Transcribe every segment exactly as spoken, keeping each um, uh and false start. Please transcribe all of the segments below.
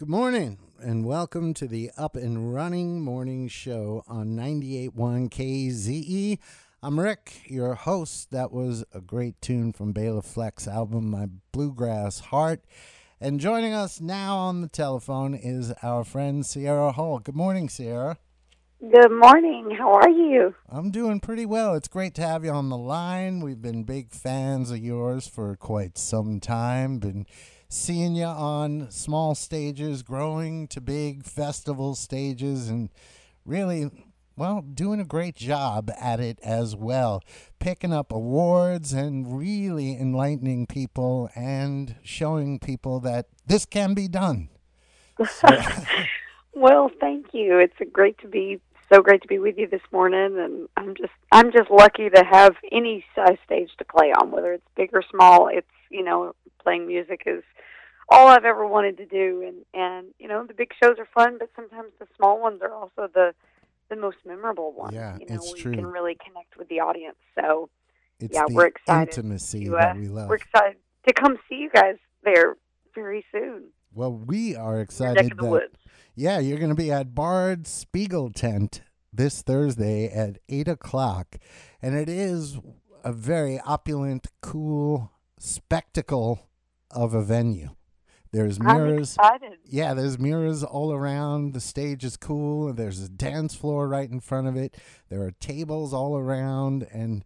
Good morning, and welcome to the Up and Running Morning Show on ninety-eight point one K Z E. I'm Rick, your host. That was a great tune from Bela Fleck's album, My Bluegrass Heart. And joining us now on the telephone is our friend Sierra Hull. Good morning, Sierra. Good morning. How are you? I'm doing pretty well. It's great to have you on the line. We've been big fans of yours for quite some time. Been seeing you on small stages, growing to big festival stages, and really, well, doing a great job at it as well. Picking up awards and really enlightening people and showing people that this can be done. So, Well, thank you. It's a great to be so great to be with you this morning, and I'm just I'm just lucky to have any size stage to play on, whether it's big or small. It's you know playing music is all I've ever wanted to do, and and you know the big shows are fun, but sometimes the small ones are also the the most memorable ones. yeah, You know it's where you can true. really connect with the audience. So It's yeah, we're the excited intimacy to uh, that we we're love. excited to come see you guys there very soon. Well, we are Your neck of excited the that, woods. yeah, you're going to be at Bard Spiegel Tent this Thursday at eight o'clock. And it is a very opulent, cool spectacle of a venue. There's I'm mirrors. excited. Yeah, there's mirrors all around. The stage is cool. There's a dance floor right in front of it. There are tables all around. And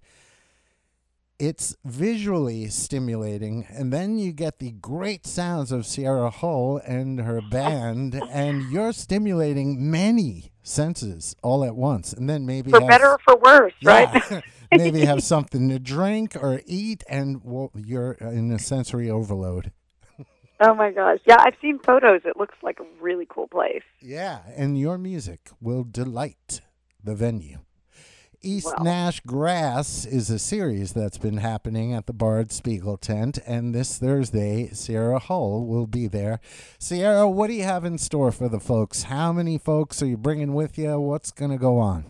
it's visually stimulating, and then you get the great sounds of Sierra Hull and her band, and you're stimulating many senses all at once. And then maybe For better have, or for worse, right? yeah, maybe have something to drink or eat, and well, you're in a sensory overload. Oh my gosh. Yeah, I've seen photos. It looks like a really cool place. Yeah, and your music will delight the venue. East Well, Nash Grass is a series that's been happening at the Bard Spiegel tent, and this Thursday, Sierra Hull will be there. Sierra, what do you have in store for the folks? How many folks are you bringing with you? What's going to go on?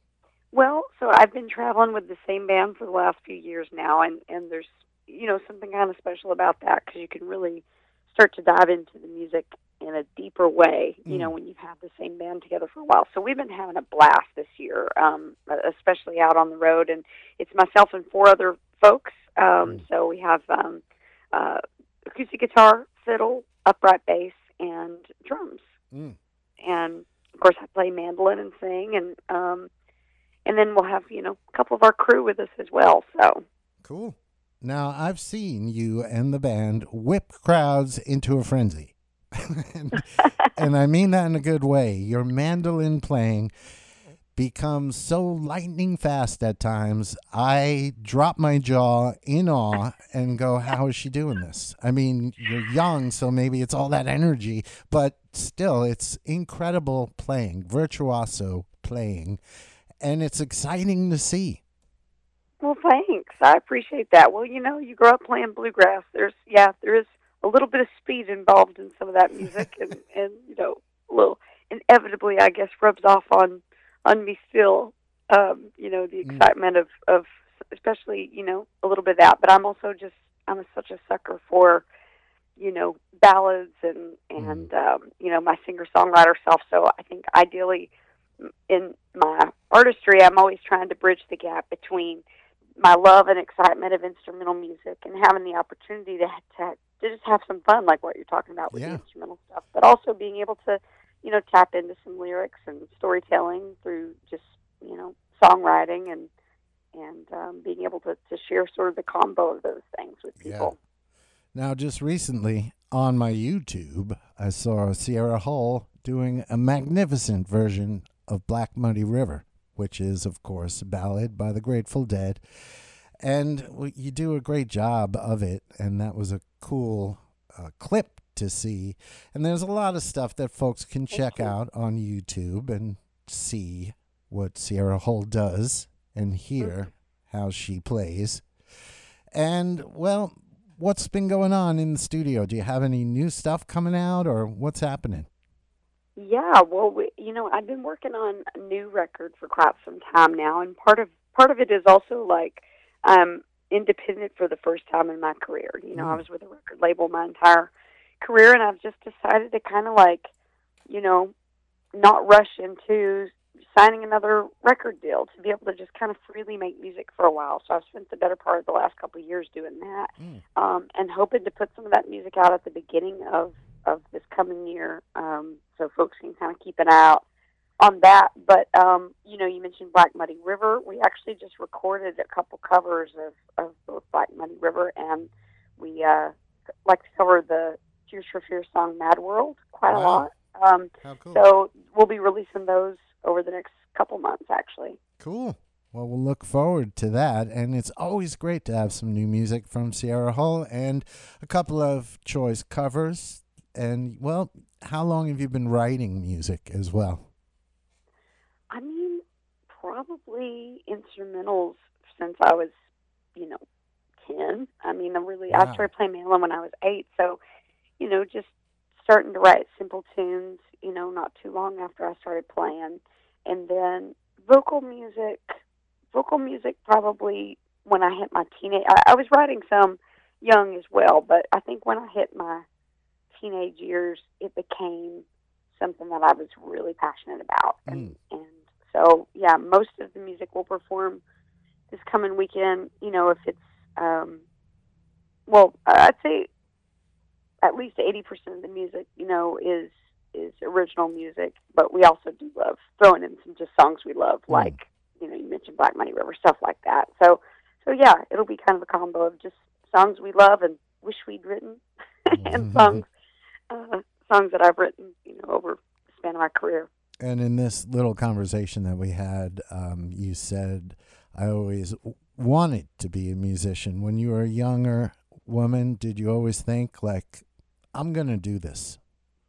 well, so I've been traveling with the same band for the last few years now, and and there's you know something kind of special about that because you can really start to dive into the music in a deeper way. You know, Mm, when you've had the same band together for a while. So we've been having a blast this year, um, especially out on the road, and it's myself and four other folks. Um, mm, so we have um, uh, acoustic guitar, fiddle, upright bass, and drums. mm. And of course, I play mandolin and sing, and um, and then we'll have you know a couple of our crew with us as well. So Cool. Now, I've seen you and the band whip crowds into a frenzy. and, and I mean that in a good way. Your mandolin playing becomes so lightning fast at times. I drop my jaw in awe and go, how is she doing this? I mean, you're young, so maybe it's all that energy, but still, it's incredible playing, virtuoso playing, and it's exciting to see. well, thanks. I appreciate that. Well, you know, you grow up playing bluegrass. There's yeah, there is a little bit of speed involved in some of that music, and and you know, a little inevitably, I guess, rubs off on on me still. Um, you know, the Mm, excitement of of especially you know a little bit of that. But I'm also just I'm such a sucker for you know ballads and mm, and um, you know my singer songwriter self. So I think ideally in my artistry, I'm always trying to bridge the gap between my love and excitement of instrumental music and having the opportunity to, to to just have some fun, like what you're talking about with the yeah. instrumental stuff, but also being able to, you know, tap into some lyrics and storytelling through just, you know, songwriting and and um, being able to, to share sort of the combo of those things with Yeah. people. Now, just recently on my YouTube, I saw Sierra Hull doing a magnificent version of Black Muddy River, which is, of course, a ballad by the Grateful Dead. And well, you do a great job of it, and that was a cool uh, clip to see. And there's a lot of stuff that folks can Thank check you. out on YouTube and see what Sierra Hull does and Hmm. hear how she plays. And, well, what's been going on in the studio? Do you have any new stuff coming out, or what's happening? Yeah, well, we, you know, I've been working on a new record for quite some time now, and part of part of it is also like I'm independent for the first time in my career. You know, I Mm, was with a record label my entire career, and I've just decided to kind of like, you know, not rush into signing another record deal, to be able to just kind of freely make music for a while. So I've spent the better part of the last couple of years doing that, Mm. um, and hoping to put some of that music out at the beginning of, of this coming year, um, so folks can kind of keep an eye out on that. But, um, you know, you mentioned Black Muddy River. We actually just recorded a couple covers of, of both Black Muddy River, and we uh, like to cover the Tears for Fears song Mad World quite a Wow. lot. Um, How cool. so we'll be releasing those over the next couple months, actually. Cool. Well, we'll look forward to that. And it's always great to have some new music from Sierra Hull and a couple of choice covers. And, well, how long have you been writing music as well? I mean, probably instrumentals since I was, you know, ten. I mean, I really, I Wow. started playing mandolin when I was eight. So, you know, just starting to write simple tunes, you know, not too long after I started playing. And then vocal music, vocal music probably when I hit my teenage, I, I was writing some young as well, but I think when I hit my teenage years, it became something that I was really passionate about. And, Mm. and so, yeah, most of the music we'll perform this coming weekend, you know, if it's, um, well, I'd say at least eighty percent of the music, you know, is is original music, but we also do love throwing in some just songs we love, Mm. like, you know, you mentioned Black Muddy River, stuff like that. So, so yeah, it'll be kind of a combo of just songs we love and wish we'd written, and songs, uh, songs that I've written, you know, over the span of my career. And in this little conversation that we had, um, you said, I always w- wanted to be a musician. When you were a younger woman, did you always think, like, I'm going to do this?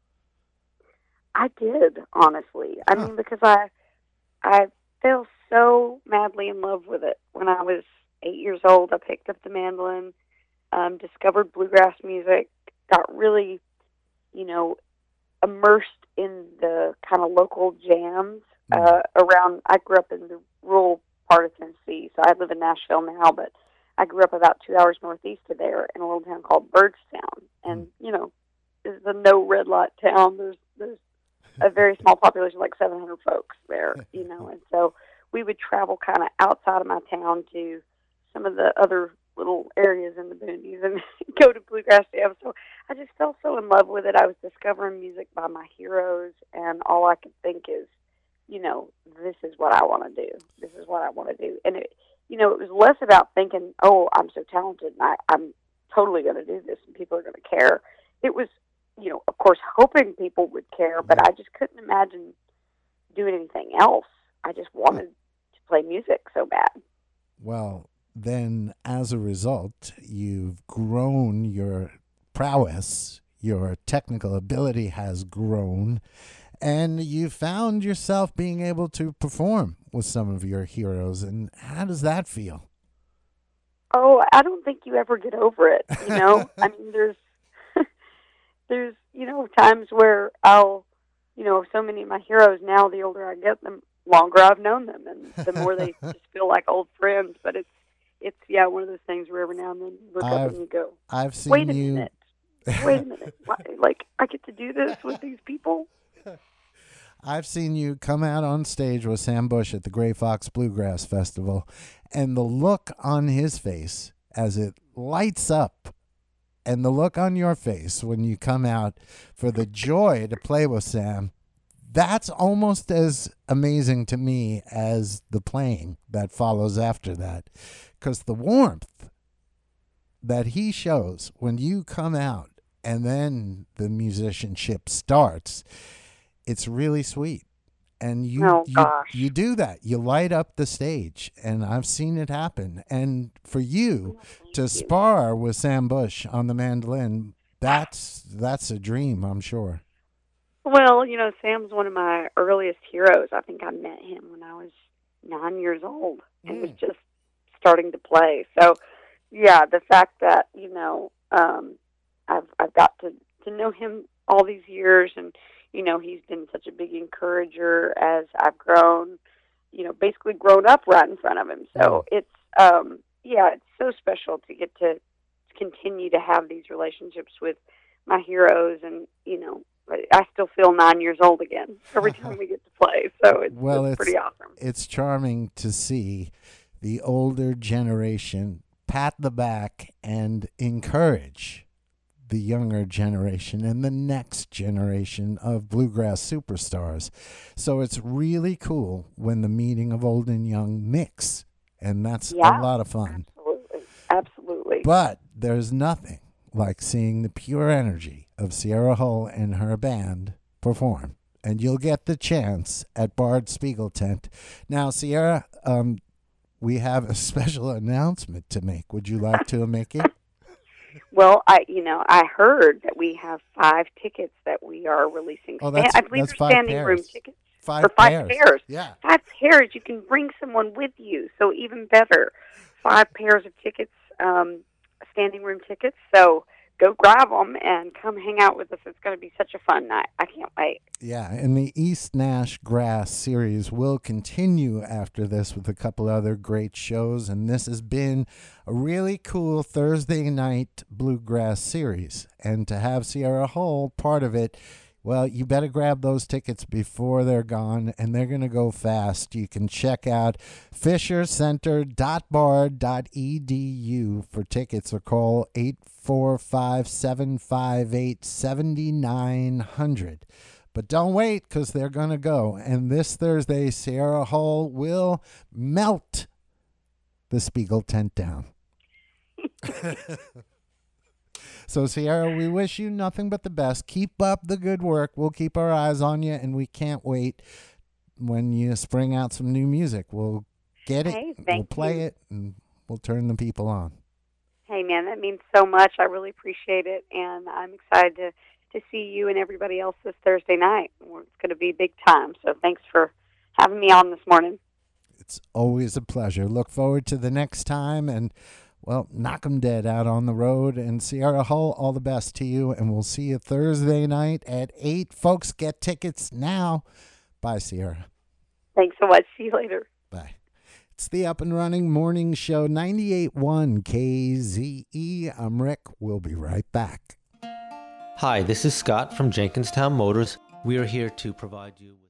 I did, honestly. I Huh. mean, because I I fell so madly in love with it. When I was eight years old, I picked up the mandolin, um, discovered bluegrass music, got really, you know, immersed in the kind of local jams Mm. uh, around. I grew up in the rural part of Tennessee, so I live in Nashville now, but I grew up about two hours northeast of there in a little town called Birdstown. And, Mm. you know, this is a no red light town. There's, there's a very small population, like seven hundred folks there, you know, and so we would travel kind of outside of my town to some of the other little areas in the boonies and go to bluegrass jams. So I just fell so in love with it. I was discovering music by my heroes, and all I could think is, you know, this is what I want to do. This is what I want to do. And it, you know, it was less about thinking, oh, I'm so talented and I, I'm totally going to do this and people are going to care. It was, you know, of course, hoping people would care, but I just couldn't imagine doing anything else. I just wanted to play music so bad. Well, then as a result, you've grown your prowess, your technical ability has grown, and you found yourself being able to perform with some of your heroes. And how does that feel? Oh, I don't think you ever get over it, you know? I mean, there's, there's, you know, times where I'll, you know, so many of my heroes now, the older I get, the longer I've known them, and the more they just feel like old friends. But it's, it's yeah, one of those things where every now and then you look up I've and you go, I've seen wait a you. minute, wait a minute, Why, like I get to do this with these people? I've seen you come out on stage with Sam Bush at the Gray Fox Bluegrass Festival, and the look on his face as it lights up, and the look on your face when you come out for the joy to play with Sam, that's almost as amazing to me as the playing that follows after that. Because the warmth that he shows when you come out and then the musicianship starts, it's really sweet. And you Oh you gosh. you do that. You light up the stage, and I've seen it happen. And for you to you. spar with Sam Bush on the mandolin, that's that's a dream, I'm sure. Well, you know, Sam's one of my earliest heroes. I think I met him when I was nine years old and was Mm. just starting to play. So, yeah, the fact that, you know, um, I've I've got to to know him all these years, and you know, he's been such a big encourager as I've grown, you know, basically grown up right in front of him. So Mm. it's, um, yeah, it's so special to get to continue to have these relationships with, my heroes, and you know, I still feel nine years old again every time we get to play. So it's, well, it's it's pretty awesome. It's charming to see the older generation pat the back and encourage the younger generation and the next generation of bluegrass superstars. So it's really cool when the meeting of old and young mix, and that's Yeah, a lot of fun. Absolutely, absolutely. But there's nothing like seeing the pure energy of Sierra Hull and her band perform. And you'll get the chance at Bard Spiegel Tent. Now, Sierra, um, we have a special announcement to make. Would you like to make it? Well, I you know I heard that we have five tickets that we are releasing. Oh, that's I believe that's they're five standing pairs. room tickets. Five or five pairs. pairs. Yeah. Five pairs. You can bring someone with you, so even better. Five pairs of tickets, um, standing room tickets. So go grab them and come hang out with us. It's going to be such a fun night. I can't wait. Yeah, and the East Nash Grass series will continue after this with a couple other great shows, and this has been a really cool Thursday night bluegrass series. And to have Sierra Hull part of it, well, you better grab those tickets before they're gone, and they're going to go fast. You can check out fisher center dot bard dot e d u for tickets, or call eight four five, seven five eight, seven nine zero zero. But don't wait, because they're going to go. And this Thursday, Sierra Hull will melt the Spiegel tent down. So, Sierra, we wish you nothing but the best. Keep up the good work. We'll keep our eyes on you, and we can't wait when you spring out some new music. We'll get it, Hey, we'll thank play you. it, and we'll turn the people on. Hey, man, that means so much. I really appreciate it, and I'm excited to, to see you and everybody else this Thursday night. It's going to be big time, so thanks for having me on this morning. It's always a pleasure. Look forward to the next time, and, well, knock 'em dead out on the road. And Sierra Hull, all the best to you, and we'll see you Thursday night at eight. Folks, get tickets now. Bye, Sierra. Thanks so much. See you later. Bye. It's the Up and Running Morning Show, ninety-eight point one K Z E. I'm Rick. We'll be right back. Hi, this is Scott from Jenkinstown Motors. We are here to provide you with